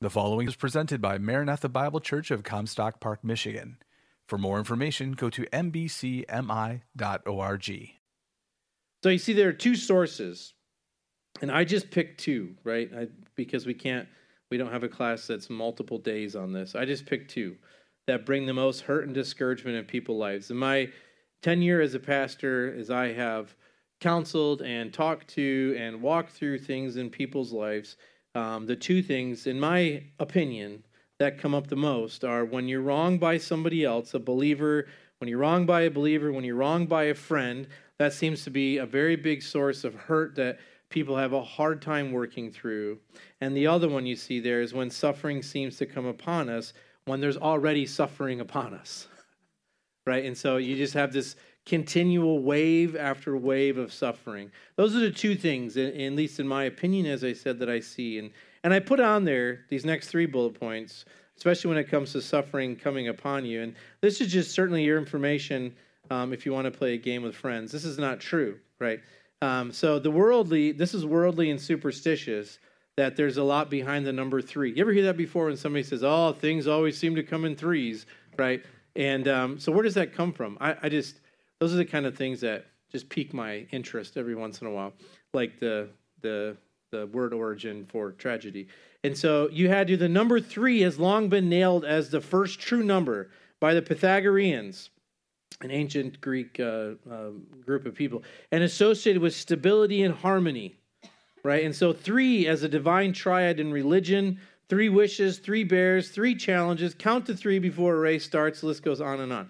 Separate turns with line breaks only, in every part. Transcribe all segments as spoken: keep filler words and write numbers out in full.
The following is presented by Maranatha Bible Church of Comstock Park, Michigan. For more information, go to m b c m i dot org.
So you see, there are two sources, and I just picked two, right? I, because we can't, we don't have a class that's multiple days on this. I just picked two that bring the most hurt and discouragement in people's lives. In my tenure as a pastor, as I have counseled and talked to and walked through things in people's lives, um, the two things, in my opinion, that come up the most are when you're wronged by somebody else, a believer, when you're wronged by a believer, when you're wronged by a friend. That seems to be a very big source of hurt that people have a hard time working through. And the other one you see there is when suffering seems to come upon us, when there's already suffering upon us, right? And so you just have this continual wave after wave of suffering. Those are the two things, at least in my opinion, as I said, that I see. And, and I put on there these next three bullet points, especially when it comes to suffering coming upon you. And this is just certainly your information um, if you want to play a game with friends. This is not true, right? Um, so the worldly, this is worldly and superstitious, that there's a lot behind the number three. You ever hear that before when somebody says, oh, things always seem to come in threes, right? And um, so where does that come from? I, I just, those are the kind of things that just pique my interest every once in a while, like the the the word origin for tragedy. And so you had to, the number three has long been nailed as the first true number by the Pythagoreans, an ancient Greek uh, uh, group of people, and associated with stability and harmony, right? And so three as a divine triad in religion, three wishes, three bears, three challenges, count to three before a race starts, the list goes on and on.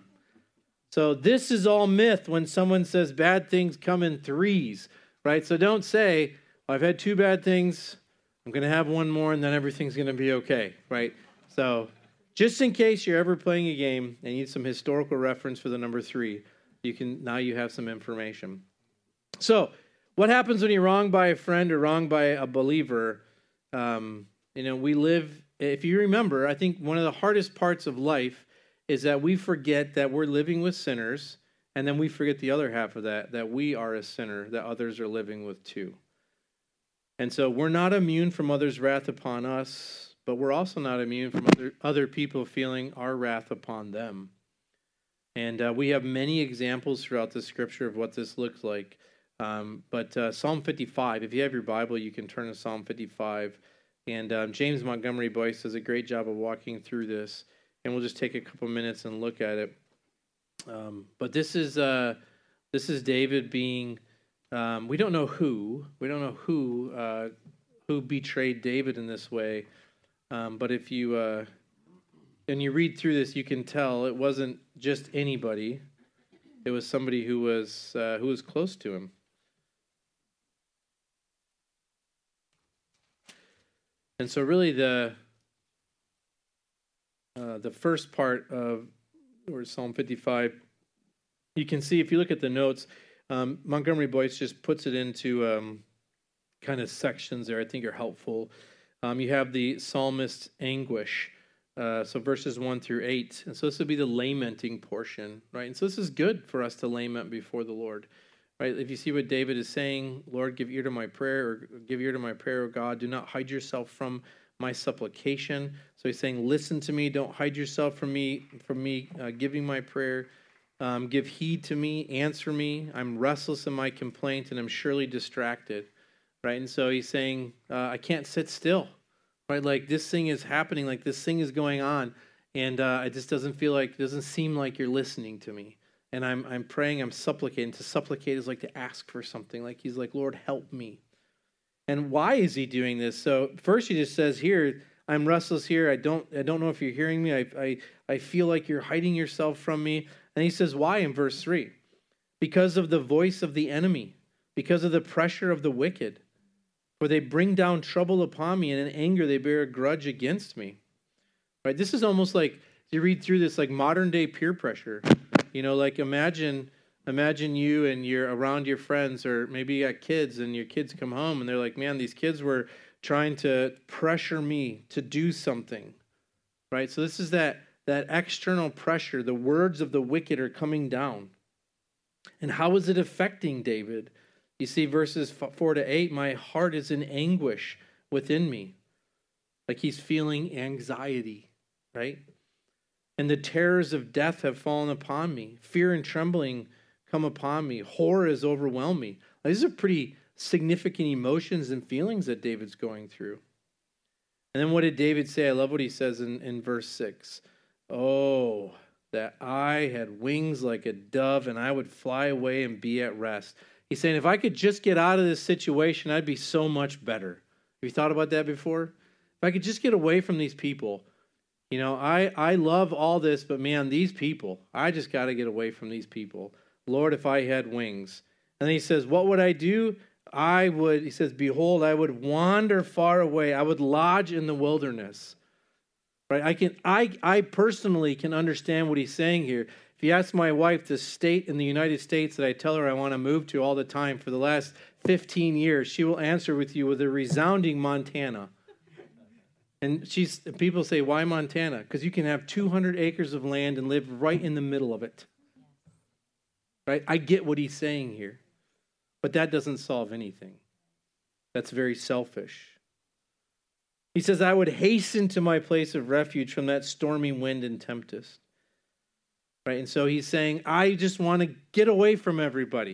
So this is all myth when someone says bad things come in threes, right? So don't say, well, I've had two bad things, I'm going to have one more, and then everything's going to be okay, right? So just in case you're ever playing a game and you need some historical reference for the number three, you can now you have some information. So what happens when you're wronged by a friend or wronged by a believer? Um, you know, we live, if you remember, I think one of the hardest parts of life is that we forget that we're living with sinners, and then we forget the other half of that, that we are a sinner, that others are living with too. And so we're not immune from others' wrath upon us, but we're also not immune from other, other people feeling our wrath upon them. And uh, we have many examples throughout the scripture of what this looks like. Um, but uh, Psalm fifty-five, if you have your Bible, you can turn to Psalm fifty-five. And um, James Montgomery Boyce does a great job of walking through this. And we'll just take a couple minutes and look at it. Um, but this is uh, this is David being. Um, we don't know who. We don't know who uh, who betrayed David in this way. Um, but if you uh, and you read through this, you can tell it wasn't just anybody. It was somebody who was uh, who was close to him. And so, really, the. Uh, the first part of or Psalm fifty-five, you can see if you look at the notes, um, Montgomery Boyce just puts it into um, kind of sections there I think are helpful. Um, you have the psalmist's anguish, uh, so verses one through eight. And so this would be the lamenting portion, right? And so this is good for us to lament before the Lord, right? If you see what David is saying, Lord, give ear to my prayer, or give ear to my prayer, O God. Do not hide yourself from my supplication. So he's saying, listen to me. Don't hide yourself from me, from me uh, giving my prayer. Um, give heed to me. Answer me. I'm restless in my complaint, and I'm surely distracted. Right? And so he's saying, uh, I can't sit still. Right? Like this thing is happening. Like this thing is going on. And uh, it just doesn't feel like, doesn't seem like you're listening to me. And I'm I'm praying, I'm supplicating. To supplicate is like to ask for something. Like he's like, Lord, help me. And why is he doing this? So first he just says here, I'm restless here. I don't I don't know if you're hearing me. I, I, I feel like you're hiding yourself from me. And he says, why in verse three? Because of the voice of the enemy, because of the pressure of the wicked. For they bring down trouble upon me, and in anger they bear a grudge against me. Right? This is almost like, you read through this, like modern day peer pressure. You know, like imagine... Imagine you and you're around your friends, or maybe you got kids and your kids come home and they're like, man, these kids were trying to pressure me to do something, right? So this is that, that external pressure. The words of the wicked are coming down. And how is it affecting David? You see verses four to eight, my heart is in anguish within me. like he's feeling anxiety, right? And the terrors of death have fallen upon me. Fear and trembling come upon me. Horror has overwhelmed me. Now, these are pretty significant emotions and feelings that David's going through. And then what did David say? I love what he says in, in verse six. Oh, that I had wings like a dove and I would fly away and be at rest. He's saying, if I could just get out of this situation, I'd be so much better. Have you thought about that before? If I could just get away from these people. You know, I, I love all this, but man, these people, I just got to get away from these people. Lord, if I had wings. And then he says, what would I do? I would, he says, behold, I would wander far away. I would lodge in the wilderness. Right? I can, I, I personally can understand what he's saying here. If you ask my wife the state in the United States that I tell her I want to move to all the time for the last fifteen years, she will answer with you with a resounding Montana. And she's, people say, why Montana? Because you can have two hundred acres of land and live right in the middle of it. Right? I get what he's saying here. But that doesn't solve anything. That's very selfish. He says, I would hasten to my place of refuge from that stormy wind and tempest. Right? And so he's saying, I just want to get away from everybody.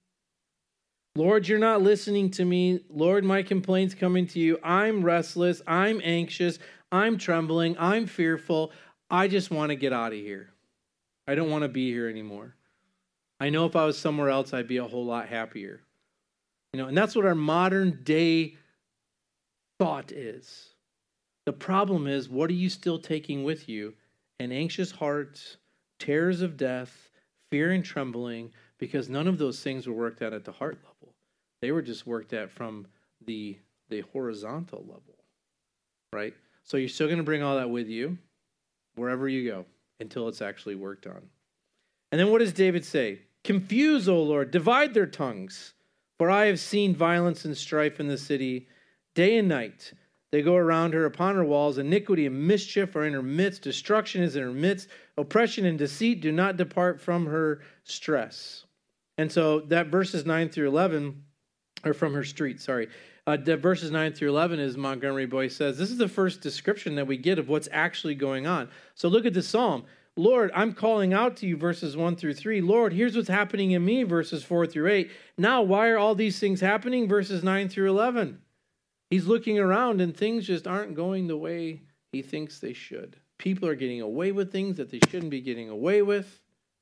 Lord, you're not listening to me. Lord, my complaint's coming to you. I'm restless. I'm anxious. I'm trembling. I'm fearful. I just want to get out of here. I don't want to be here anymore. I know if I was somewhere else, I'd be a whole lot happier. You know, and that's what our modern day thought is. The problem is, what are you still taking with you? An anxious heart, terrors of death, fear and trembling, because none of those things were worked out at the heart level. They were just worked at from the, the horizontal level, right? So you're still going to bring all that with you wherever you go until it's actually worked on. And then what does David say? Confuse, O Lord, divide their tongues, for I have seen violence and strife in the city day and night. They go around her upon her walls. Iniquity and mischief are in her midst. Destruction is in her midst. Oppression and deceit do not depart from her stress. And so that verses nine through eleven, or from her street, sorry. Uh, the verses nine through eleven, as Montgomery Boyce says, this is the first description that we get of what's actually going on. So look at the psalm. Lord, I'm calling out to you, verses one through three. Lord, here's what's happening in me, verses four through eight. Now, why are all these things happening? Verses nine through eleven. He's looking around and things just aren't going the way he thinks they should. People are getting away with things that they shouldn't be getting away with.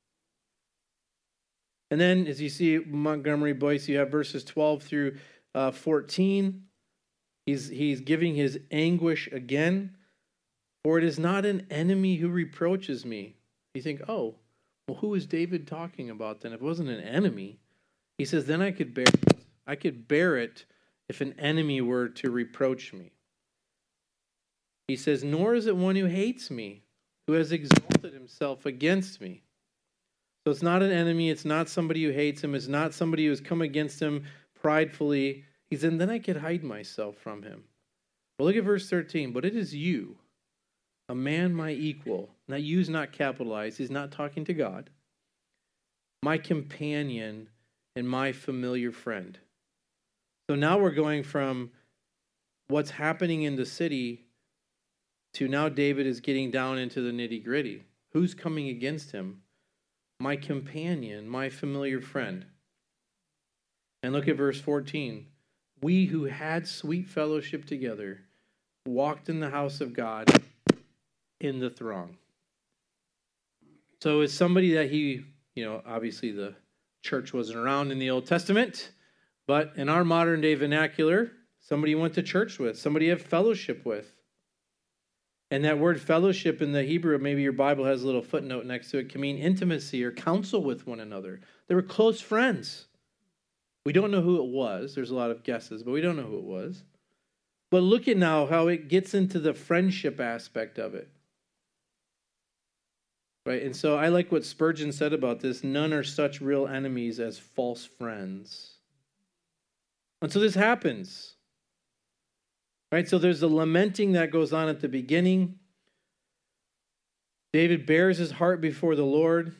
And then, as you see, Montgomery Boyce, you have verses twelve through uh, fourteen. He's, he's giving his anguish again. For it is not an enemy who reproaches me. You think, oh, well, who is David talking about then? If it wasn't an enemy, he says, then I could bear it. I could bear it if an enemy were to reproach me. He says, nor is it one who hates me, who has exalted himself against me. So it's not an enemy. It's not somebody who hates him. It's not somebody who has come against him pridefully. He said, then I could hide myself from him. Well, look at verse thirteen. But it is you, a man my equal. Now, you is not capitalized. He's not talking to God. My companion and my familiar friend. So now we're going from what's happening in the city to now David is getting down into the nitty-gritty. Who's coming against him? My companion, my familiar friend. And look at verse fourteen. We who had sweet fellowship together walked in the house of God in the throng. So it's somebody that he, you know, obviously the church wasn't around in the Old Testament, but in our modern day vernacular, somebody you went to church with, somebody you have fellowship with. And that word fellowship in the Hebrew, maybe your Bible has a little footnote next to it, can mean intimacy or counsel with one another. They were close friends. We don't know who it was. There's a lot of guesses, but we don't know who it was. But look at now how it gets into the friendship aspect of it. Right? And so I like what Spurgeon said about this. None are such real enemies as false friends. And so this happens. Right? So there's the lamenting that goes on at the beginning. David bears his heart before the Lord.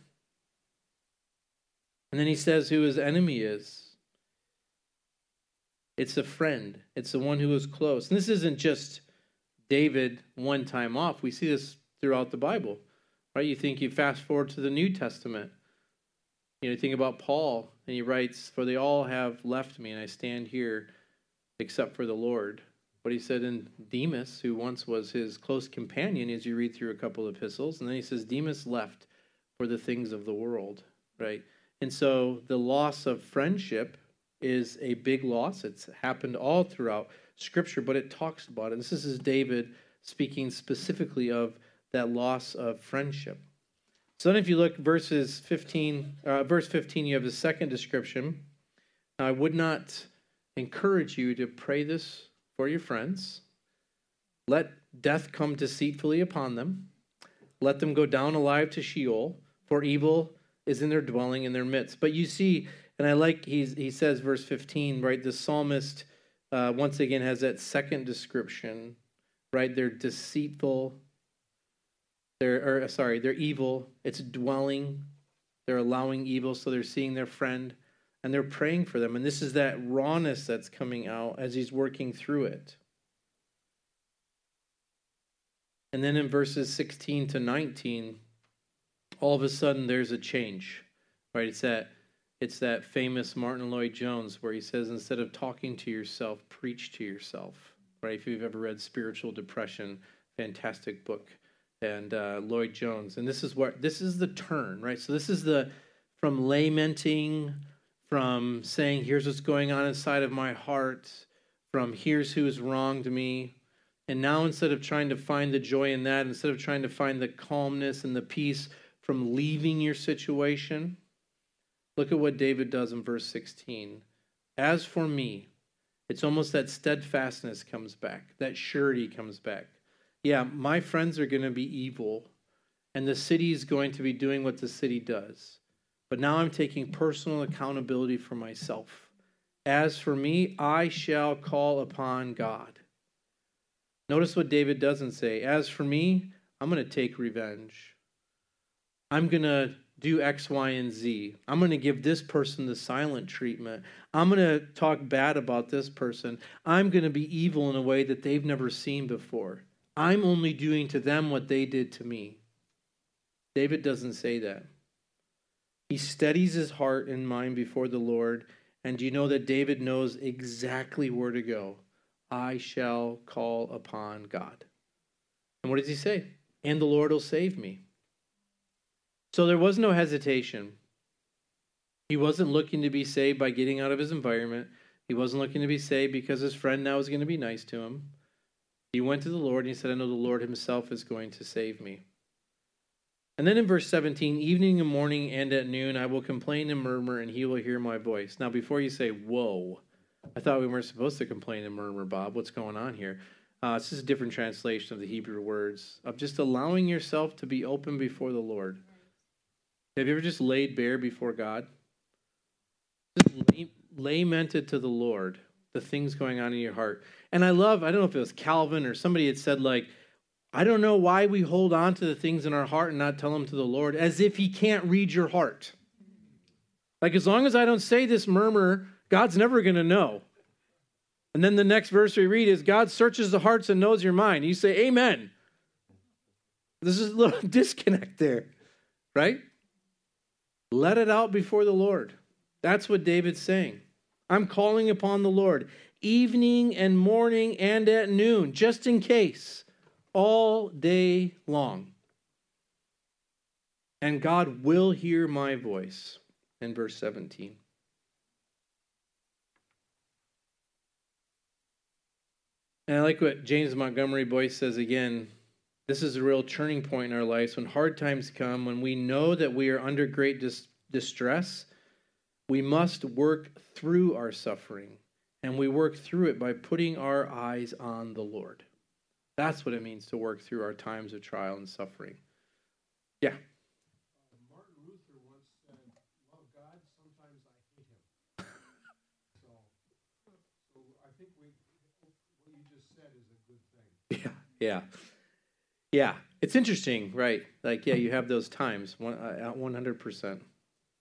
And then he says who his enemy is. It's a friend. It's the one who is close. And this isn't just David one time off. We see this throughout the Bible, right? You think you fast forward to the New Testament. You know, you think about Paul, and he writes, "For they all have left me, and I stand here except for the Lord." What he said in Demas, who once was his close companion, as you read through a couple of epistles, and then he says, Demas left for the things of the world, right? And so the loss of friendship is a big loss. It's happened all throughout Scripture, but it talks about it. This is David speaking specifically of that loss of friendship. So then if you look verses fifteen, uh, verse fifteen, you have the second description. Now, I would not encourage you to pray this for your friends. Let death come deceitfully upon them. Let them go down alive to Sheol, for evil is in their dwelling in their midst. But you see, and I like, he's, he says, verse fifteen, right, the psalmist uh, once again has that second description, right? They're deceitful, they're, or sorry, they're evil, it's dwelling, they're allowing evil, so they're seeing their friend, and they're praying for them. And this is that rawness that's coming out as he's working through it. And then in verses sixteen to nineteen, all of a sudden there's a change, right? It's that, it's that famous Martin Lloyd-Jones where he says, instead of talking to yourself, preach to yourself, right? If you've ever read Spiritual Depression, fantastic book, and uh, Lloyd-Jones. And this is what, this is the turn, right? So this is the, from lamenting, from saying, here's what's going on inside of my heart, from here's who's wronged me. And now instead of trying to find the joy in that, instead of trying to find the calmness and the peace from leaving your situation, look at what David does in verse sixteen. As for me, it's almost that steadfastness comes back, that surety comes back. Yeah, my friends are going to be evil, and the city is going to be doing what the city does. But now I'm taking personal accountability for myself. As for me, I shall call upon God. Notice what David doesn't say. As for me, I'm going to take revenge. I'm going to do X, Y, and Z. I'm going to give this person the silent treatment. I'm going to talk bad about this person. I'm going to be evil in a way that they've never seen before. I'm only doing to them what they did to me. David doesn't say that. He steadies his heart and mind before the Lord. And do you know that David knows exactly where to go? I shall call upon God. And what does he say? And the Lord will save me. So there was no hesitation. He wasn't looking to be saved by getting out of his environment. He wasn't looking to be saved because his friend now is going to be nice to him. He went to the Lord and he said, I know the Lord himself is going to save me. And then in verse seventeen, evening and morning and at noon, I will complain and murmur, and he will hear my voice. Now, before you say, whoa, I thought we weren't supposed to complain and murmur, Bob. What's going on here? Uh, it's just a different translation of the Hebrew words of just allowing yourself to be open before the Lord. Have you ever just laid bare before God? Just lamented to the Lord the things going on in your heart. And I love, I don't know if it was Calvin or somebody had said, like, I don't know why we hold on to the things in our heart and not tell them to the Lord, as if he can't read your heart. Like, as long as I don't say this murmur, God's never going to know. And then the next verse we read is, God searches the hearts and knows your mind. You say, amen. This is a little disconnect there, right? Let it out before the Lord. That's what David's saying. I'm calling upon the Lord evening and morning and at noon, just in case, all day long. And God will hear my voice, in verse seventeen. And I like what James Montgomery Boyce says again. This is a real turning point in our lives. When hard times come, when we know that we are under great dis- distress, we must work through our suffering. And we work through it by putting our eyes on the Lord. That's what it means to work through our times of trial and suffering. Yeah.
Uh, Martin Luther once said, love God, sometimes I hate him. so, so I think we, what you just said is a good thing.
Yeah, yeah. Yeah, it's interesting, right? Like, yeah, you have those times, one, uh, one hundred percent.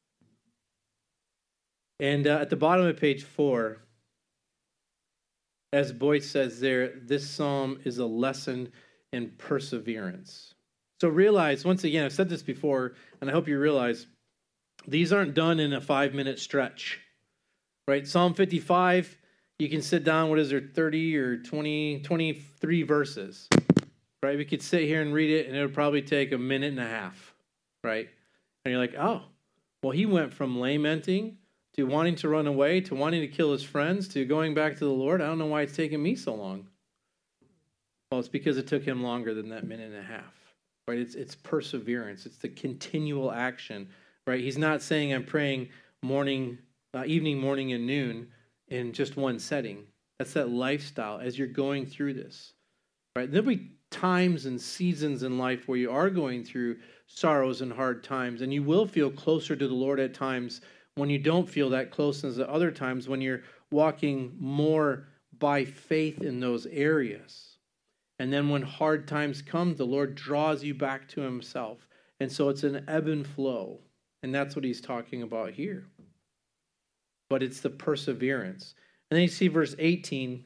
And uh, at the bottom of page four, As Boyce says there, this psalm is a lesson in perseverance. So realize, once again, I've said this before, and I hope you realize, these aren't done in a five-minute stretch, right? Psalm fifty-five, you can sit down, what is there, thirty or twenty, twenty-three verses, right? We could sit here and read it, and it would probably take a minute and a half, right? And you're like, oh, well, he went from lamenting to wanting to run away, to wanting to kill his friends, to going back to the Lord. I don't know why it's taken me so long. Well, it's because it took him longer than that minute and a half, right? It's it's perseverance. It's the continual action, right? He's not saying I'm praying morning, uh, evening, morning, and noon in just one setting. That's that lifestyle as you're going through this, right? There'll be times and seasons in life where you are going through sorrows and hard times, and you will feel closer to the Lord at times when you don't feel that closeness at other times, when you're walking more by faith in those areas. And then when hard times come, the Lord draws you back to himself. And so it's an ebb and flow. And that's what he's talking about here. But it's the perseverance. And then you see verse eighteen.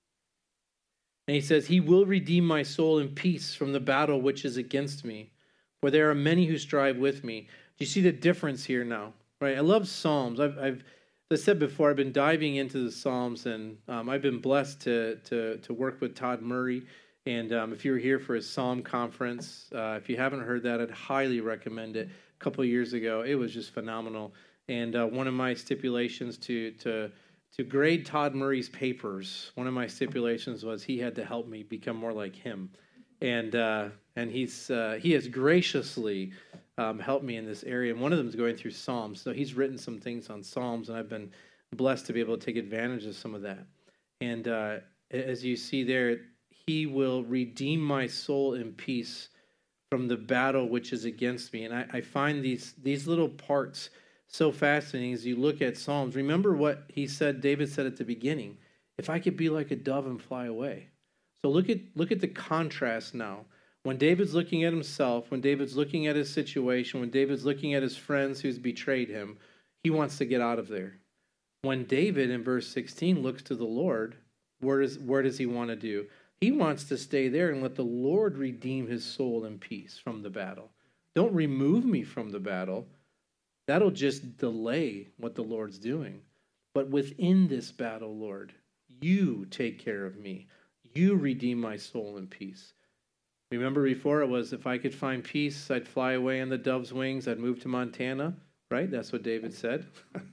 And he says, he will redeem my soul in peace from the battle which is against me. For there are many who strive with me. Do you see the difference here now? Right, I love Psalms. I've, I've, as I said before, I've been diving into the Psalms, and um, I've been blessed to to to work with Todd Murray. And um, if you were here for his Psalm conference, uh, if you haven't heard that, I'd highly recommend it. A couple of years ago, it was just phenomenal. And uh, one of my stipulations to to to grade Todd Murray's papers, one of my stipulations was he had to help me become more like him. And uh, and he's uh, he has graciously Um, help me in this area. And one of them is going through Psalms. So he's written some things on Psalms, and I've been blessed to be able to take advantage of some of that. And uh, as you see there, he will redeem my soul in peace from the battle which is against me. And I, I find these, these little parts so fascinating as you look at Psalms. Remember what he said, David said at the beginning, if I could be like a dove and fly away. So look at look at the contrast now. When David's looking at himself, when David's looking at his situation, when David's looking at his friends who's betrayed him, he wants to get out of there. When David, in verse sixteen, looks to the Lord, where does, where does he want to do? He wants to stay there and let the Lord redeem his soul in peace from the battle. Don't remove me from the battle. That'll just delay what the Lord's doing. But within this battle, Lord, you take care of me. You redeem my soul in peace. Remember before it was, if I could find peace, I'd fly away on the dove's wings, I'd move to Montana, right? That's what David said.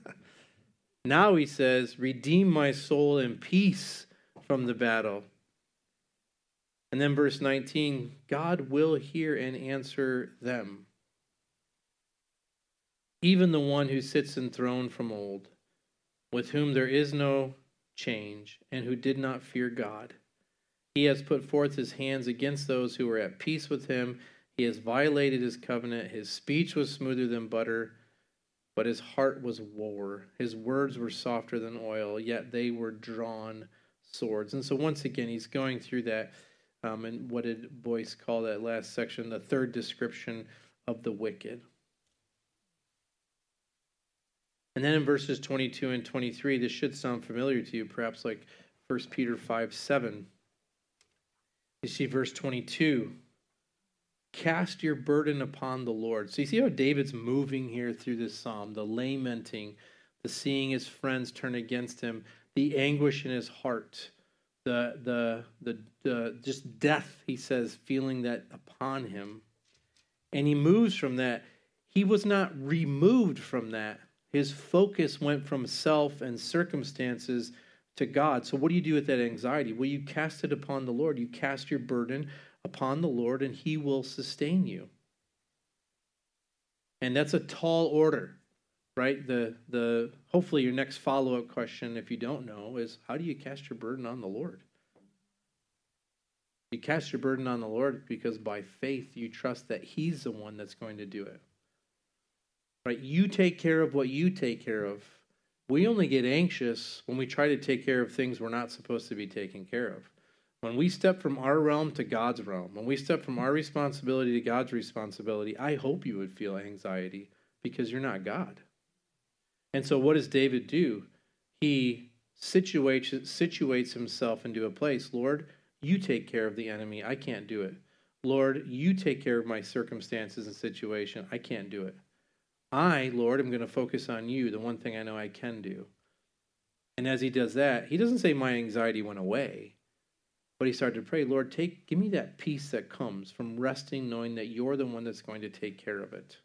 Now he says, redeem my soul in peace from the battle. And then verse nineteen, God will hear and answer them. Even the one who sits enthroned from old, with whom there is no change, and who did not fear God. He has put forth his hands against those who were at peace with him. He has violated his covenant. His speech was smoother than butter, but his heart was war. His words were softer than oil, yet they were drawn swords. And so once again, he's going through that, um, and what did Boyce call that last section? The third description of the wicked. And then in verses twenty-two and twenty-three, this should sound familiar to you, perhaps like First Peter five seven. You see verse twenty-two, cast your burden upon the Lord. So you see how David's moving here through this psalm, the lamenting, the seeing his friends turn against him, the anguish in his heart, the the the, the just death, he says, feeling that upon him. And he moves from that. He was not removed from that. His focus went from self and circumstances to God. So what do you do with that anxiety? Well, you cast it upon the Lord. You cast your burden upon the Lord, and he will sustain you. And that's a tall order, right? The the hopefully your next follow-up question, if you don't know, is how do you cast your burden on the Lord? You cast your burden on the Lord because by faith you trust that he's the one that's going to do it. Right? You take care of what you take care of. We only get anxious when we try to take care of things we're not supposed to be taking care of. When we step from our realm to God's realm, when we step from our responsibility to God's responsibility, I hope you would feel anxiety because you're not God. And so what does David do? He situates, situates himself into a place. Lord, you take care of the enemy. I can't do it. Lord, you take care of my circumstances and situation. I can't do it. I, Lord, am going to focus on you, the one thing I know I can do. And as he does that, he doesn't say my anxiety went away, but he started to pray, Lord, take, give me that peace that comes from resting, knowing that you're the one that's going to take care of it.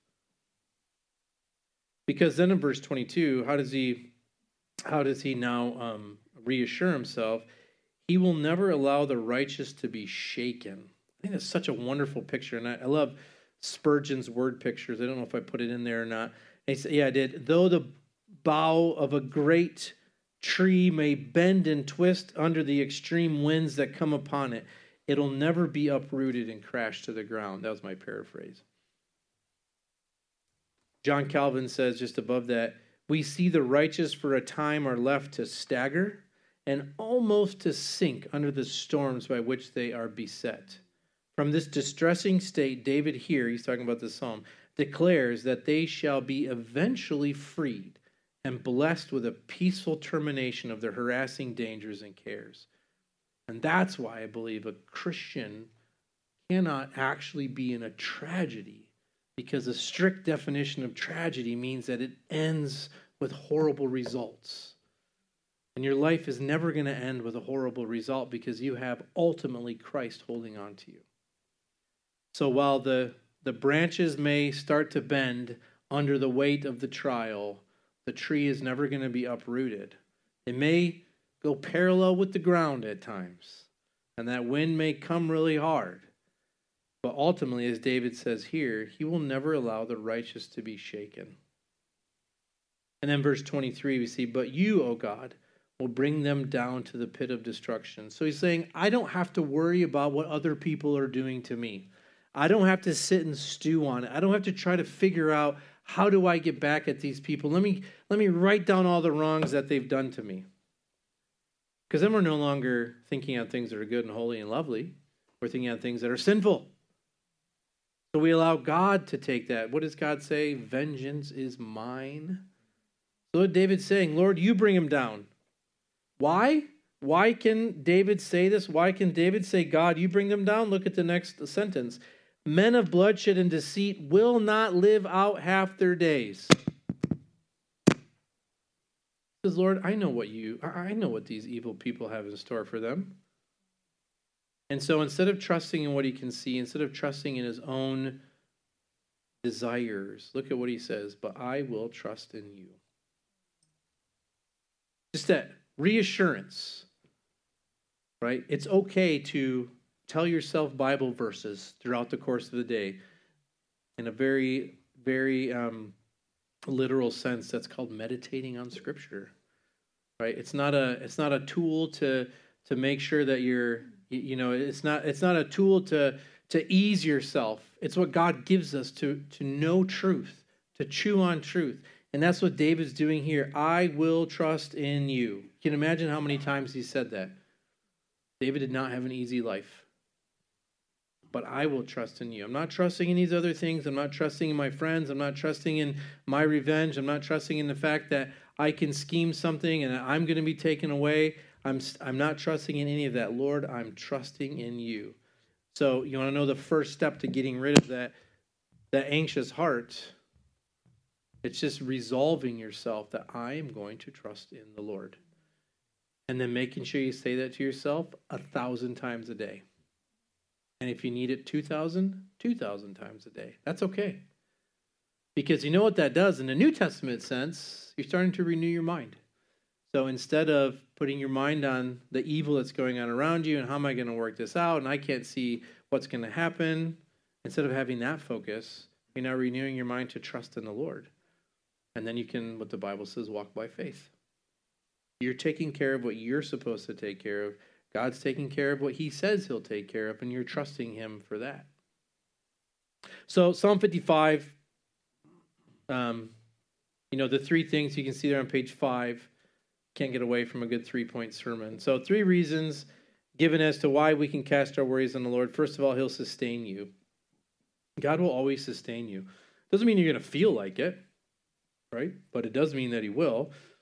Because then in verse twenty-two, how does he, how does he now um, reassure himself? He will never allow the righteous to be shaken. I think that's such a wonderful picture, and I, I love Spurgeon's word pictures. I don't know if I put it in there or not. He said, yeah, I did. Though the bough of a great tree may bend and twist under the extreme winds that come upon it, it'll never be uprooted and crash to the ground. That was my paraphrase. John Calvin says just above that, we see the righteous for a time are left to stagger and almost to sink under the storms by which they are beset. From this distressing state, David here, he's talking about the psalm, declares that they shall be eventually freed and blessed with a peaceful termination of their harassing dangers and cares. And that's why I believe a Christian cannot actually be in a tragedy, because a strict definition of tragedy means that it ends with horrible results. And your life is never going to end with a horrible result because you have ultimately Christ holding on to you. So while the, the branches may start to bend under the weight of the trial, the tree is never going to be uprooted. It may go parallel with the ground at times, and that wind may come really hard. But ultimately, as David says here, he will never allow the righteous to be shaken. And then verse twenty-three, we see, but you, O God, will bring them down to the pit of destruction. So he's saying, I don't have to worry about what other people are doing to me. I don't have to sit and stew on it. I don't have to try to figure out, how do I get back at these people? Let me, let me write down all the wrongs that they've done to me. Because then we're no longer thinking on things that are good and holy and lovely. We're thinking on things that are sinful. So we allow God to take that. What does God say? Vengeance is mine. So what David's saying, Lord, you bring him down. Why? Why can David say this? Why can David say, God, you bring them down? Look at the next sentence. Men of bloodshed and deceit will not live out half their days. He says, Lord, I know what you, I know what these evil people have in store for them. And so instead of trusting in what he can see, instead of trusting in his own desires, look at what he says, but I will trust in you. Just that reassurance, right? It's okay to tell yourself Bible verses throughout the course of the day in a very, very um, literal sense. That's called meditating on Scripture, right? It's not a, it's not a tool to to make sure that you're, you know, it's not, it's not a tool to to ease yourself. It's what God gives us to to know truth, to chew on truth. And that's what David's doing here. I will trust in you. You can imagine how many times he said that. David did not have an easy life. But I will trust in you. I'm not trusting in these other things. I'm not trusting in my friends. I'm not trusting in my revenge. I'm not trusting in the fact that I can scheme something and I'm going to be taken away. I'm, I'm not trusting in any of that. Lord, I'm trusting in you. So you want to know the first step to getting rid of that, that anxious heart? It's just resolving yourself that I am going to trust in the Lord. And then making sure you say that to yourself a thousand times a day. And if you need it two thousand, two thousand times a day. That's okay. Because you know what that does? In the New Testament sense, you're starting to renew your mind. So instead of putting your mind on the evil that's going on around you and how am I going to work this out and I can't see what's going to happen, instead of having that focus, you're now renewing your mind to trust in the Lord. And then you can, what the Bible says, walk by faith. You're taking care of what you're supposed to take care of. God's taking care of what he says he'll take care of, and you're trusting him for that. So Psalm fifty-five, um, you know, the three things you can see there on page five, can't get away from a good three-point sermon. So three reasons given as to why we can cast our worries on the Lord. First of all, he'll sustain you. God will always sustain you. Doesn't mean you're going to feel like it, right? But it does mean that he will.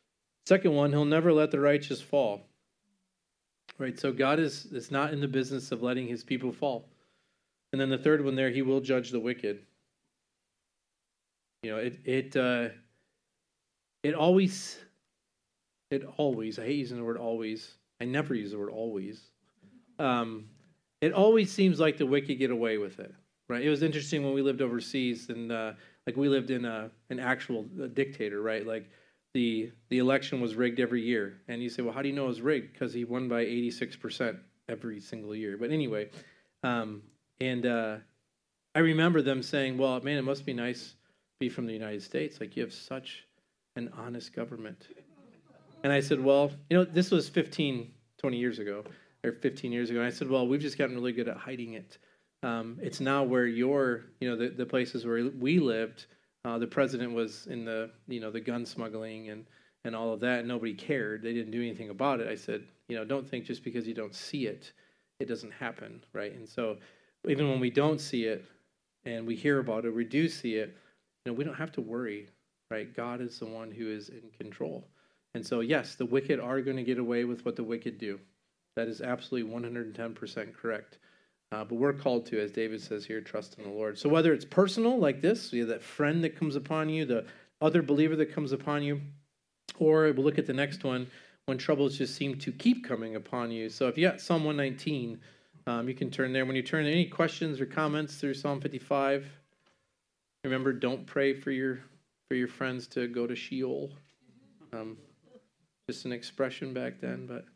Second one, he'll never let the righteous fall. Right, so God is, is not in the business of letting his people fall. And then the third one there, he will judge the wicked. You know, it it uh, it always, it always, I hate using the word always. I never use the word always. Um, it always seems like the wicked get away with it, right? It was interesting when we lived overseas, and uh, like we lived in a, an actual a dictator, right? Like the the election was rigged every year. And you say, well, how do you know it was rigged? Because he won by eighty-six percent every single year. But anyway, um, and uh, I remember them saying, well, man, it must be nice to be from the United States. Like, you have such an honest government. And I said, well, you know, this was fifteen, twenty years ago, or fifteen years ago. And I said, well, we've just gotten really good at hiding it. Um, it's now where you're, you know, the, the places where we lived, uh, the president was in the, you know, the gun smuggling and, and all of that. And nobody cared. They didn't do anything about it. I said, you know, don't think just because you don't see it, it doesn't happen, right? And so even when we don't see it and we hear about it, we do see it, you know, we don't have to worry, right? God is the one who is in control. And so, yes, the wicked are going to get away with what the wicked do. That is absolutely one hundred ten percent correct. Uh, but we're called to, as David says here, trust in the Lord. So whether it's personal like this, you have that friend that comes upon you, the other believer that comes upon you, or we'll look at the next one, when troubles just seem to keep coming upon you. So if you got Psalm one nineteen, um, you can turn there. When you turn, any questions or comments through Psalm fifty-five, remember, don't pray for your for your friends to go to Sheol. Um, just an expression back then, but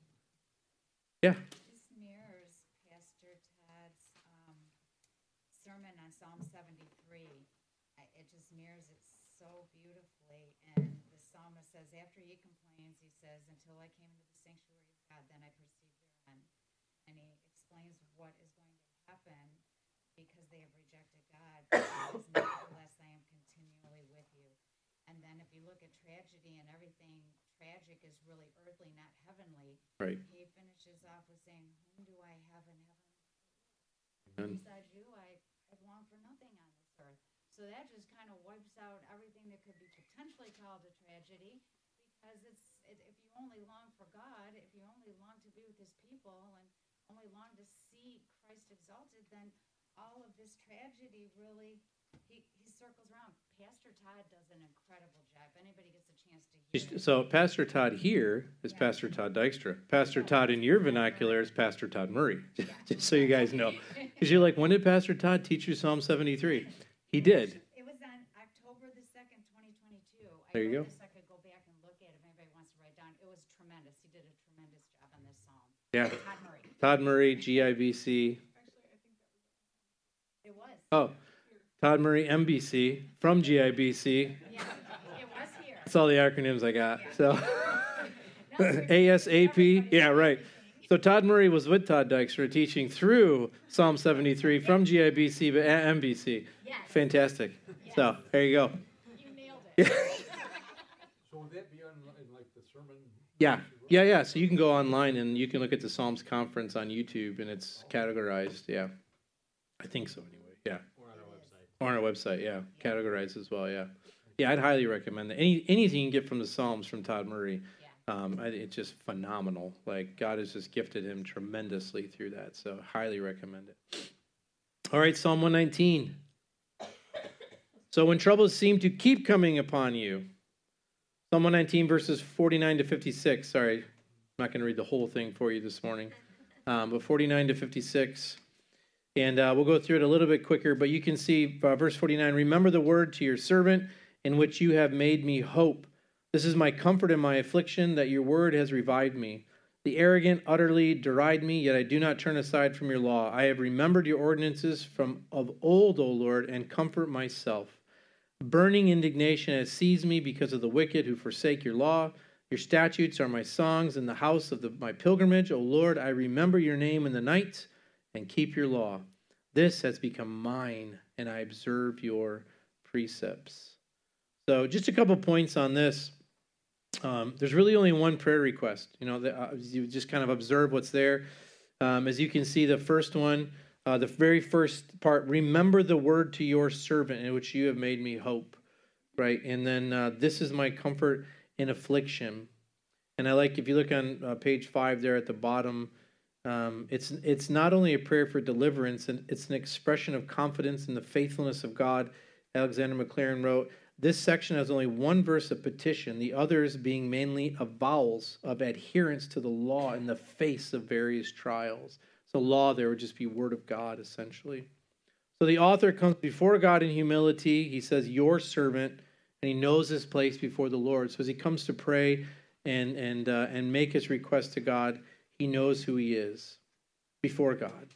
yeah.
This mirrors Pastor Todd's um, sermon on Psalm seventy-three. I, it just mirrors it so beautifully. And the psalmist says, after he complains, he says, until I came into the sanctuary of God, then I perceived their end. And he explains what is going to happen because they have rejected God. Nevertheless, I am continually with you. And then if you look at tragedy and everything, tragic is really earthly, not heavenly.
Right.
He finishes off with saying, whom do I have in heaven?
Amen.
Besides you, I, I long for nothing on this earth. So that just kind of wipes out everything that could be potentially called a tragedy, because it's it, if you only long for God, if you only long to be with his people and only long to see Christ exalted, then all of this tragedy really, he, he circles around. Pastor Todd does an incredible job. If anybody gets a chance to hear it.
So Pastor Todd here is
Yeah.
Pastor Todd Dykstra. Pastor Todd in your vernacular is Pastor Todd Murray, just so you guys know. Because you're like, when did Pastor Todd teach you Psalm seventy-three? He did.
It was on October the second, twenty twenty-two.
There you
I
go.
wrote this, I could go back and look at it if anybody wants to write down. It was tremendous. He did a tremendous job on this psalm.
Yeah.
Todd Murray.
Todd Murray, G I B C.
It was.
Oh, Todd Murray, M B C, from G I B C.
Yeah, it was here.
That's all the acronyms I got. So
No, sir,
A S A P.
everybody
Yeah,
knows
right.
everything.
So Todd Murray was with Todd Dykstra teaching through Psalm seventy-three from G I B C but at M B C.
Yes.
Fantastic. So there you go.
You nailed it.
So would that be on, in like the sermon?
Yeah, yeah, yeah. So you can go online and you can look at the Psalms conference on YouTube, and it's categorized. Yeah, I think so. Anyway, yeah.
Or on our website?
Or on our website, yeah, categorized as well. Yeah, yeah. I'd highly recommend that. Any anything you can get from the Psalms from Todd Murray, um, I, it's just phenomenal. Like, God has just gifted him tremendously through that. So highly recommend it. All right, Psalm one nineteen. So when troubles seem to keep coming upon you. Psalm one nineteen, verses forty-nine to fifty-six. Sorry, I'm not going to read the whole thing for you this morning. Um, but forty-nine to fifty-six. And uh, we'll go through it a little bit quicker. But you can see uh, verse forty-nine. Remember the word to your servant in which you have made me hope. This is my comfort in my affliction, that your word has revived me. The arrogant utterly deride me, yet I do not turn aside from your law. I have remembered your ordinances from of old, O Lord, and comfort myself. Burning indignation has seized me because of the wicked who forsake your law. Your statutes are my songs in the house of the, my pilgrimage. O Lord, I remember your name in the night and keep your law. This has become mine, and I observe your precepts. So just a couple points on this. Um, there's really only one prayer request. You know, the, uh, you just kind of observe what's there. Um, as you can see, the first one, Uh, the very first part, remember the word to your servant in which you have made me hope, right? And then uh, this is my comfort in affliction. And I like, if you look on uh, page five there at the bottom, um, it's it's not only a prayer for deliverance, and it's an expression of confidence in the faithfulness of God. Alexander Maclaren wrote, this section has only one verse of petition, the others being mainly avowals of adherence to the law in the face of various trials. So law there would just be word of God, essentially. So the author comes before God in humility. He says, your servant, and he knows his place before the Lord. So as he comes to pray and and uh, and make his request to God, he knows who he is before God.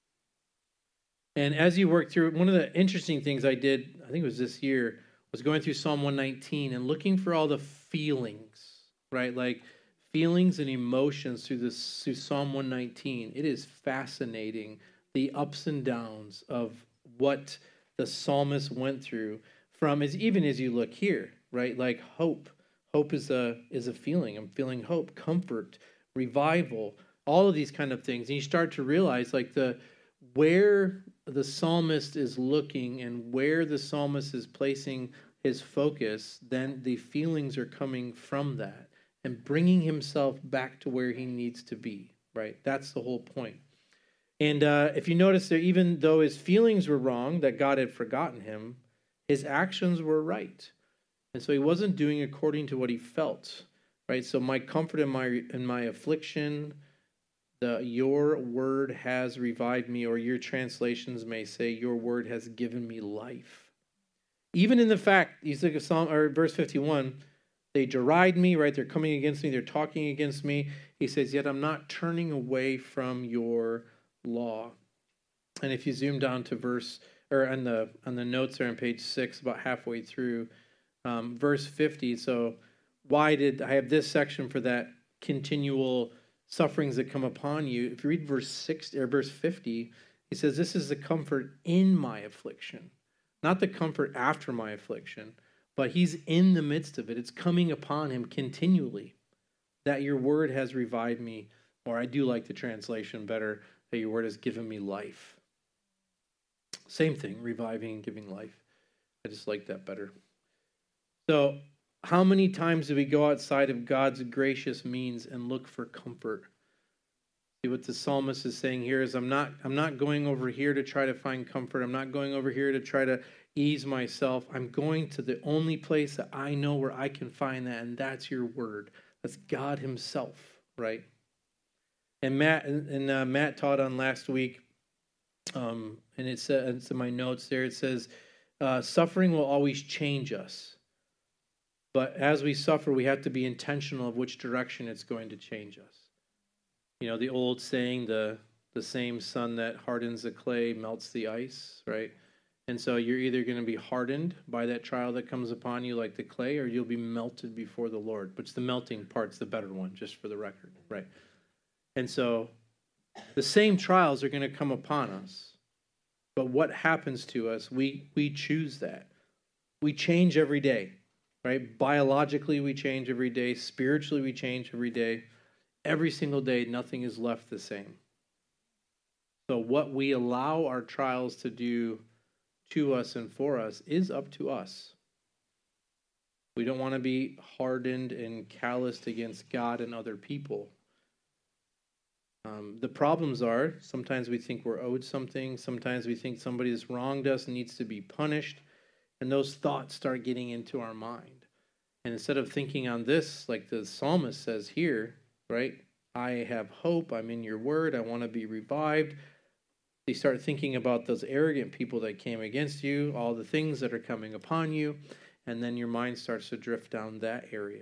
And as you work through, one of the interesting things I did, I think it was this year, was going through Psalm one nineteen and looking for all the feelings, right? Like feelings and emotions through this through Psalm one nineteen. It is fascinating, the ups and downs of what the psalmist went through, from as even as you look here, right? Like hope. Hope is a is a feeling. I'm feeling hope, comfort, revival, all of these kind of things. And you start to realize like the where the psalmist is looking and where the psalmist is placing his focus, then the feelings are coming from that and bringing himself back to where he needs to be, right? That's the whole point. And uh, if you notice there, even though his feelings were wrong, that God had forgotten him, his actions were right. And so he wasn't doing according to what he felt, right? So my comfort in my in my affliction, the your word has revived me, or your translations may say, your word has given me life. Even in the fact, you look at Psalm or verse fifty-one, they deride me, right? They're coming against me, they're talking against me. He says, yet I'm not turning away from your law. And if you zoom down to verse, or on the on the notes there on page six, about halfway through, um, verse fifty. So why did I have this section for that continual sufferings that come upon you? If you read verse six or verse fifty, he says, this is the comfort in my affliction, not the comfort after my affliction, but he's in the midst of it. It's coming upon him continually, that your word has revived me, or I do like the translation better, that your word has given me life. Same thing, reviving and giving life. I just like that better. So how many times do we go outside of God's gracious means and look for comfort? See, what the psalmist is saying here is, I'm not, I'm not going over here to try to find comfort. I'm not going over here to try to ease myself. I'm going to the only place that I know where I can find that, and that's your word. That's God himself, right? And Matt and uh, Matt taught on last week, um, and it says, it's in my notes there, it says, uh, suffering will always change us. But as we suffer, we have to be intentional of which direction it's going to change us. You know, the old saying, the the same sun that hardens the clay melts the ice, right? And so you're either going to be hardened by that trial that comes upon you like the clay, or you'll be melted before the Lord, which the melting part's the better one, just for the record, right? And so the same trials are going to come upon us. But what happens to us, we we choose that. We change every day. Right? Biologically, we change every day. Spiritually, we change every day. Every single day, nothing is left the same. So what we allow our trials to do to us and for us is up to us. We don't want to be hardened and calloused against God and other people. Um, the problems are, sometimes we think we're owed something. Sometimes we think somebody has wronged us and needs to be punished. And those thoughts start getting into our mind. And instead of thinking on this, like the psalmist says here, right? I have hope. I'm in your word. I want to be revived. You start thinking about those arrogant people that came against you, all the things that are coming upon you, and then your mind starts to drift down that area.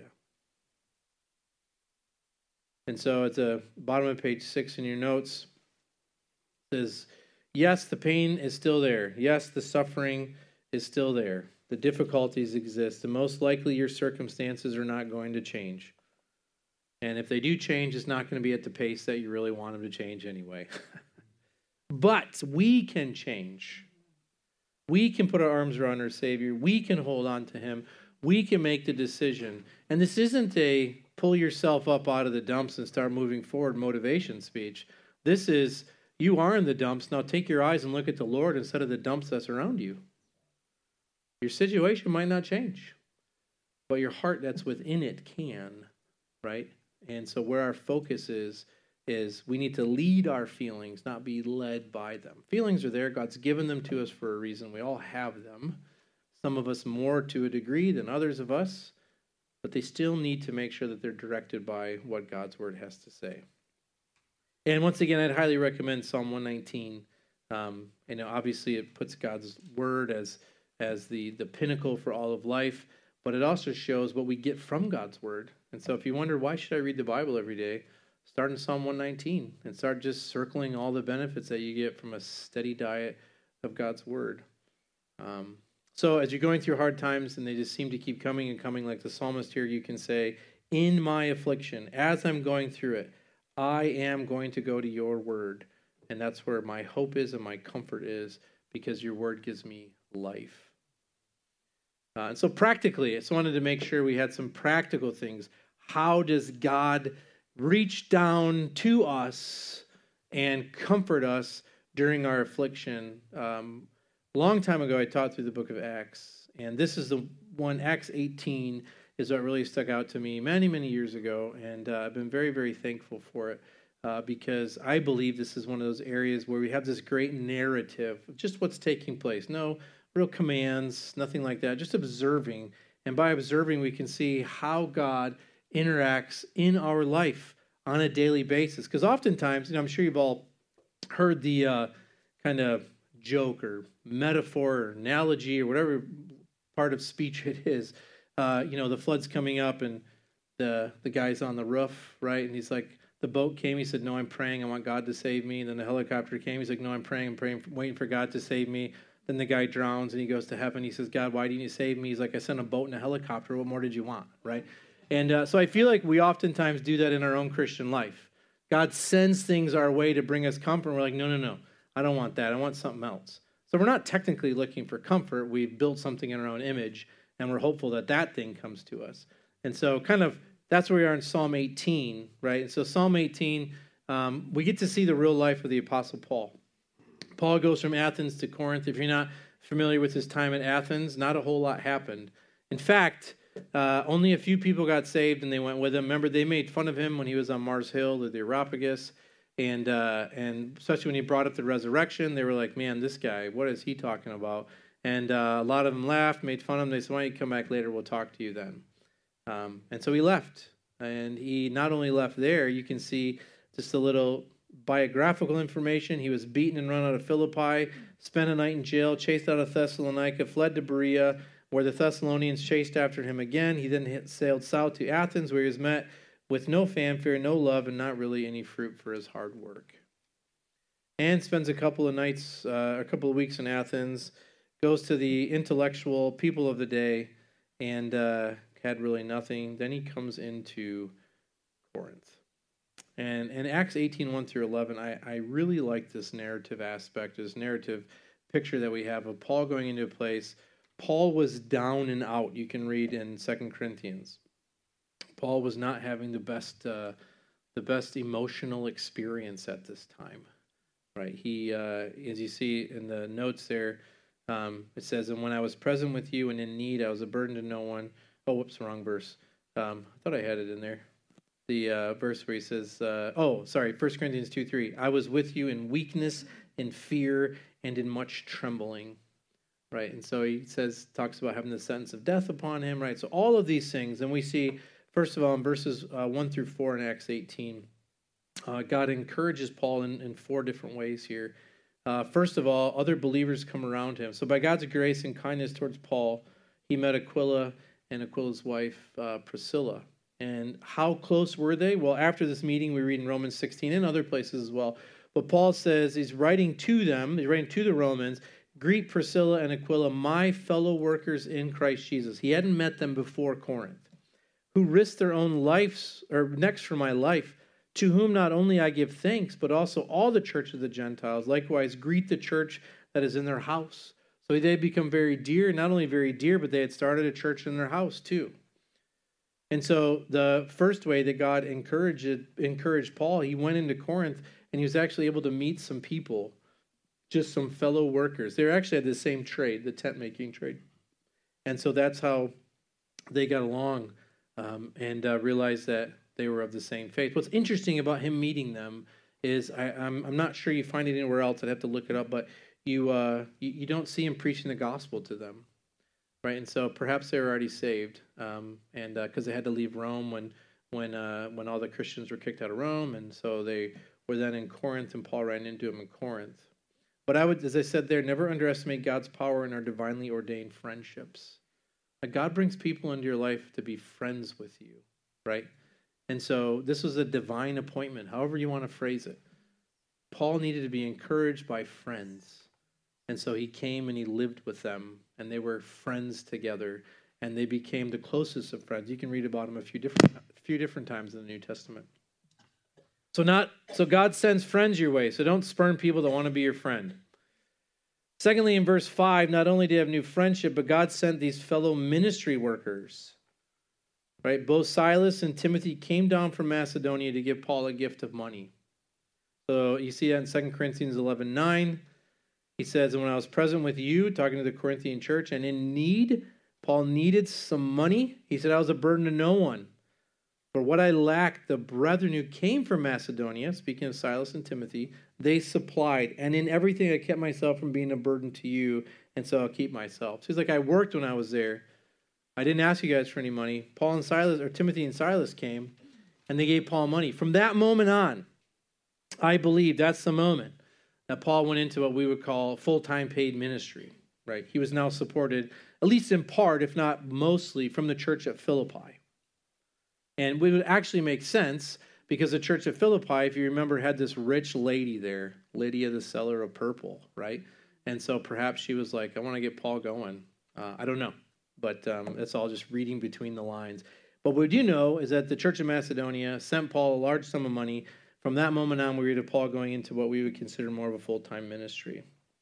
And so at the bottom of page six in your notes, it says, yes, the pain is still there. Yes, the suffering is still there. The difficulties exist, and most likely your circumstances are not going to change. And if they do change, it's not going to be at the pace that you really want them to change anyway. But we can change. We can put our arms around our Savior. We can hold on to him. We can make the decision. And this isn't a pull yourself up out of the dumps and start moving forward motivation speech. This is, you are in the dumps. Now take your eyes and look at the Lord instead of the dumps that's around you. Your situation might not change. but your heart that's within it can, right? And so where our focus is, is we need to lead our feelings, not be led by them. Feelings are there. God's given them to us for a reason. We all have them. Some of us more to a degree than others of us, but they still need to make sure that they're directed by what God's word has to say. And once again, I'd highly recommend Psalm one nineteen. Um, and obviously it puts God's word as, as the, the pinnacle for all of life, but it also shows what we get from God's word. And so if you wonder, why should I read the Bible every day? Start in Psalm one nineteen and start just circling all the benefits that you get from a steady diet of God's word. Um, so as you're going through hard times and they just seem to keep coming and coming, like the psalmist here, you can say, in my affliction, as I'm going through it, I am going to go to your word. And that's where my hope is and my comfort is, because your word gives me life. Uh, and so practically, I just wanted to make sure we had some practical things. How does God reach down to us and comfort us during our affliction? Um, a long time ago, I taught through the book of Acts, and this is the one, Acts eighteen, is what really stuck out to me many, many years ago, and uh, I've been very, very thankful for it, uh, because I believe this is one of those areas where we have this great narrative of just what's taking place. No real commands, nothing like that, just observing, and by observing, we can see how God interacts in our life on a daily basis. Because oftentimes, you know, I'm sure you've all heard the uh, kind of joke or metaphor or analogy or whatever part of speech it is. Uh, you know, the flood's coming up and the the guy's on the roof, right? And he's like, the boat came. He said, no, I'm praying. I want God to save me. And then the helicopter came. He's like, no, I'm praying. I'm praying, waiting for God to save me. Then the guy drowns and he goes to heaven. He says, God, why didn't you save me? He's like, I sent a boat and a helicopter. What more did you want, right? And uh, so I feel like we oftentimes do that in our own Christian life. God sends things our way to bring us comfort. And we're like, no, no, no, I don't want that. I want something else. So we're not technically looking for comfort. We've built something in our own image, and we're hopeful that that thing comes to us. And so kind of that's where we are in Psalm eighteen, right? And so Psalm eighteen, um, we get to see the real life of the Apostle Paul. Paul goes from Athens to Corinth. If you're not familiar with his time at Athens, not a whole lot happened. In fact, uh, only a few people got saved and they went with him. Remember, they made fun of him when he was on Mars Hill or the Areopagus. And uh, and especially when he brought up the resurrection, they were like, man, this guy, what is he talking about? And uh, a lot of them laughed, made fun of him. They said, why don't you come back later? We'll talk to you then. Um, and so he left. And he not only left there, you can see just a little biographical information. He was beaten and run out of Philippi, spent a night in jail, chased out of Thessalonica, fled to Berea, where the Thessalonians chased after him again. He then hit, sailed south to Athens, where he was met with no fanfare, no love, and not really any fruit for his hard work. And spends a couple of nights, uh, a couple of weeks in Athens, goes to the intellectual people of the day, and uh, had really nothing. Then he comes into Corinth. And in Acts eighteen, one through eleven, I, I really like this narrative aspect, this narrative picture that we have of Paul going into a place. Paul was down and out, you can read in Second Corinthians. Paul was not having the best uh, the best emotional experience at this time, right? He, uh, as you see in the notes there, um, it says, and when I was present with you and in need, I was a burden to no one. Oh, whoops, wrong verse. Um, I thought I had it in there. The uh, verse where he says, uh, oh, sorry, First Corinthians two three. I was with you in weakness, in fear, and in much trembling. Right, and so he says, talks about having the sentence of death upon him, right? So all of these things, and we see, first of all, in verses uh, one through four in Acts eighteen, uh, God encourages Paul in, in four different ways here. Uh, first of all, other believers come around him. So by God's grace and kindness towards Paul, he met Aquila and Aquila's wife, uh, Priscilla. And how close were they? Well, after this meeting, we read in Romans sixteen and other places as well. But Paul says he's writing to them, he's writing to the Romans, greet Priscilla and Aquila, my fellow workers in Christ Jesus. He hadn't met them before Corinth, who risked their own lives, or necks for my life, to whom not only I give thanks, but also all the church of the Gentiles. Likewise, greet the church that is in their house. So they become very dear, not only very dear, but they had started a church in their house too. And so the first way that God encouraged encouraged Paul, he went into Corinth and he was actually able to meet some people, just some fellow workers. They actually had the same trade, the tent making trade. And so that's how they got along um, and uh, realized that they were of the same faith. What's interesting about him meeting them is I, I'm I'm not sure you find it anywhere else. I'd have to look it up, but you uh, you, you don't see him preaching the gospel to them, right? And so perhaps they were already saved, um, and because uh, they had to leave Rome when when uh, when all the Christians were kicked out of Rome, and so they were then in Corinth, and Paul ran into them in Corinth. But I would, as I said there, never underestimate God's power in our divinely ordained friendships. Like God brings people into your life to be friends with you, right? And so this was a divine appointment, however you want to phrase it. Paul needed to be encouraged by friends. And so he came and he lived with them, and they were friends together, and they became the closest of friends. You can read about them a few different, a few different times in the New Testament. So not so God sends friends your way, so don't spurn people that want to be your friend. Secondly, in verse five, not only did they have new friendship, but God sent these fellow ministry workers. Right? Both Silas and Timothy came down from Macedonia to give Paul a gift of money. So you see that in Second Corinthians eleven nine. He says, and when I was present with you, talking to the Corinthian church, and in need, Paul needed some money. He said, I was a burden to no one. For what I lacked, the brethren who came from Macedonia, speaking of Silas and Timothy, they supplied. And in everything I kept myself from being a burden to you, and so I'll keep myself. So he's like, I worked when I was there. I didn't ask you guys for any money. Paul and Silas, or Timothy and Silas came, and they gave Paul money. From that moment on, I believe that's the moment that Paul went into what we would call full-time paid ministry, right? He was now supported, at least in part, if not mostly, from the church at Philippi. And it would actually make sense because the church at Philippi, if you remember, had this rich lady there, Lydia, the seller of purple, right? And so perhaps she was like, I want to get Paul going. Uh, I don't know, but um, that's all just reading between the lines. But what we do know is that the church of Macedonia sent Paul a large sum of money. From that moment on, we read of Paul going into what we would consider more of a full-time ministry.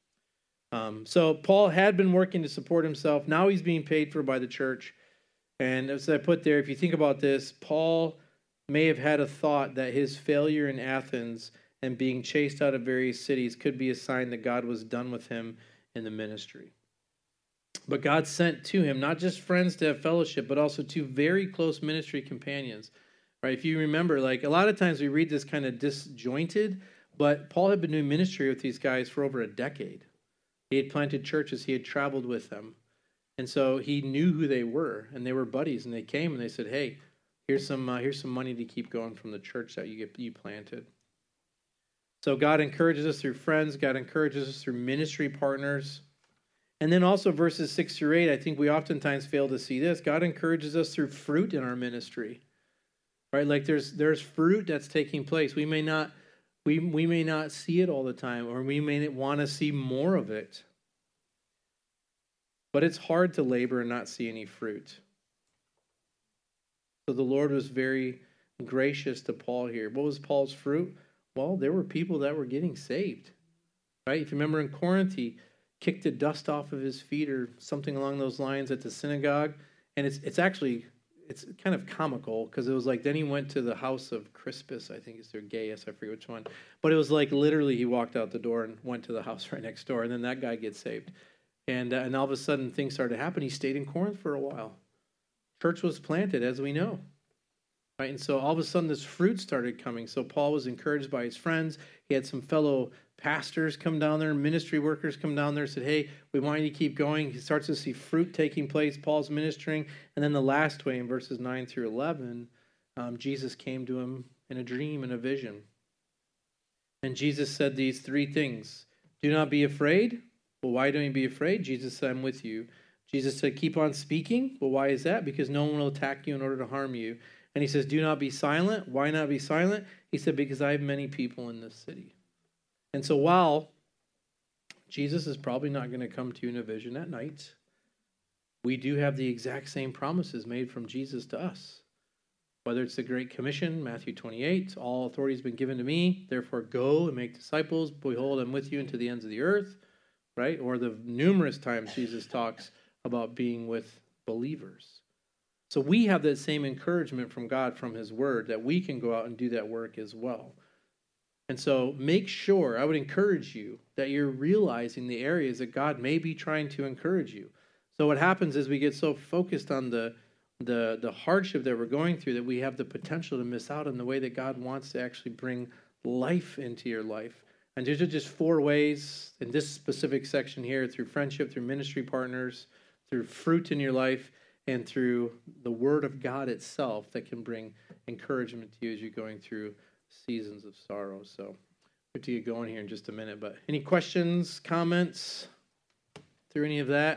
Um, so Paul had been working to support himself. Now he's being paid for by the church. And as I put there, if you think about this, Paul may have had a thought that his failure in Athens and being chased out of various cities could be a sign that God was done with him in the ministry. But God sent to him not just friends to have fellowship, but also two very close ministry companions. Right? If you remember, like a lot of times we read this kind of disjointed, but Paul had been doing ministry with these guys for over a decade. He had planted churches. He had traveled with them. And so he knew who they were, and they were buddies, and they came and they said, hey, here's some uh, here's some money to keep going from the church that you get you planted. So God encourages us through friends. God encourages us through ministry partners. And then also verses six through eight, I think we oftentimes fail to see this. God encourages us through fruit in our ministry. Right? Like there's there's fruit that's taking place. We may not we we may not see it all the time, or we may want to see more of it. But it's hard to labor and not see any fruit. So the Lord was very gracious to Paul here. What was Paul's fruit? Well, there were people that were getting saved. Right? If you remember in Corinth, he kicked the dust off of his feet or something along those lines at the synagogue. And it's it's actually, it's kind of comical because it was like, then he went to the house of Crispus, I think it's their Gaius, I forget which one. But it was like literally he walked out the door and went to the house right next door, and then that guy gets saved. And uh, and all of a sudden things started to happen. He stayed in Corinth for a while. Church was planted, as we know. Right? And so all of a sudden this fruit started coming. So Paul was encouraged by his friends. He had some fellow pastors come down there, ministry workers come down there and said, hey, we want you to keep going. He starts to see fruit taking place. Paul's ministering. And then the last way in verses nine through eleven, um, Jesus came to him in a dream and a vision. And Jesus said these three things. Do not be afraid. Well, why don't you be afraid? Jesus said, I'm with you. Jesus said, keep on speaking. Well, why is that? Because no one will attack you in order to harm you. And he says, do not be silent. Why not be silent? He said, because I have many people in this city. And so while Jesus is probably not going to come to you in a vision at night, we do have the exact same promises made from Jesus to us. Whether it's the Great Commission, Matthew twenty-eight, all authority has been given to me, therefore go and make disciples. Behold, I'm with you into the ends of the earth. Right? Or the numerous times Jesus talks about being with believers. So we have that same encouragement from God, from his word, that we can go out and do that work as well. And so make sure, I would encourage you, that you're realizing the areas that God may be trying to encourage you. So what happens is we get so focused on the the the hardship that we're going through, that we have the potential to miss out on the way that God wants to actually bring life into your life. And these are just four ways in this specific section here: through friendship, through ministry partners, through fruit in your life, and through the Word of God itself that can bring encouragement to you as you're going through seasons of sorrow. So we have to get going here in just a minute. But any questions, comments through any of that?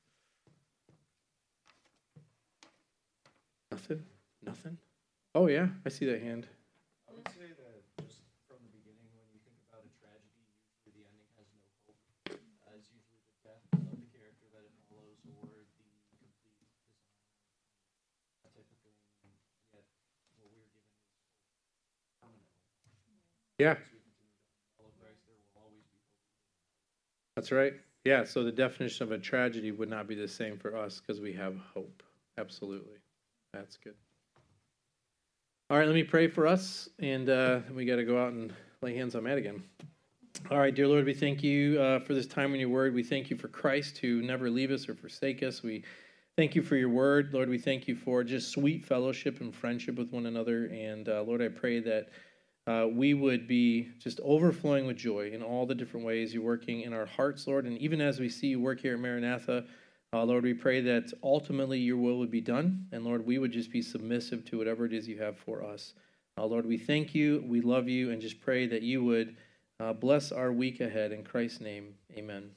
Nothing? Nothing? Oh, yeah, I see that hand.
I would say that just from the beginning, when you think about a tragedy, usually the ending has no hope. Uh, it's usually the death of the character that it follows, or the complete dishonor, that type of thing. And yet, what we're given is permanent hope.
Yeah,
As we continue to follow Christ, there will always be hope.
that's right. Yeah, so the definition of a tragedy would not be the same for us because we have hope. Absolutely. That's good. All right, let me pray for us, and uh, we got to go out and lay hands on Matt again. All right, dear Lord, we thank you uh, for this time in your word. We thank you for Christ who never leave us or forsake us. We thank you for your word. Lord, we thank you for just sweet fellowship and friendship with one another. And uh, Lord, I pray that uh, we would be just overflowing with joy in all the different ways you're working in our hearts, Lord. And even as we see you work here at Maranatha, Uh, Lord, we pray that ultimately your will would be done. And Lord, we would just be submissive to whatever it is you have for us. Uh, Lord, we thank you, we love you, and just pray that you would uh, bless our week ahead. In Christ's name, amen.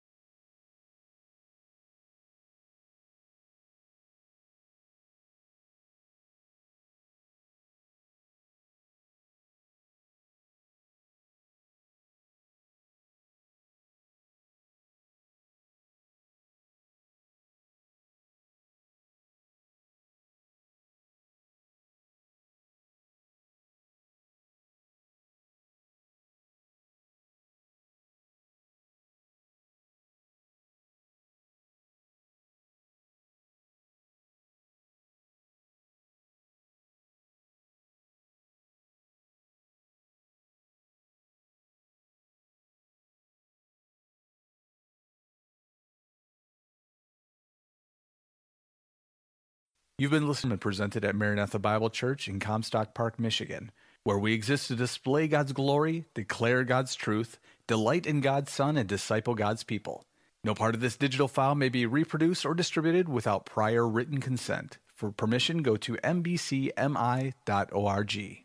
You've been listening to Presented at Maranatha Bible Church in Comstock Park, Michigan, where we exist to display God's glory, declare God's truth, delight in God's Son, and disciple God's people. No part of this digital file may be reproduced or distributed without prior written consent. For permission, go to m b c m i dot org.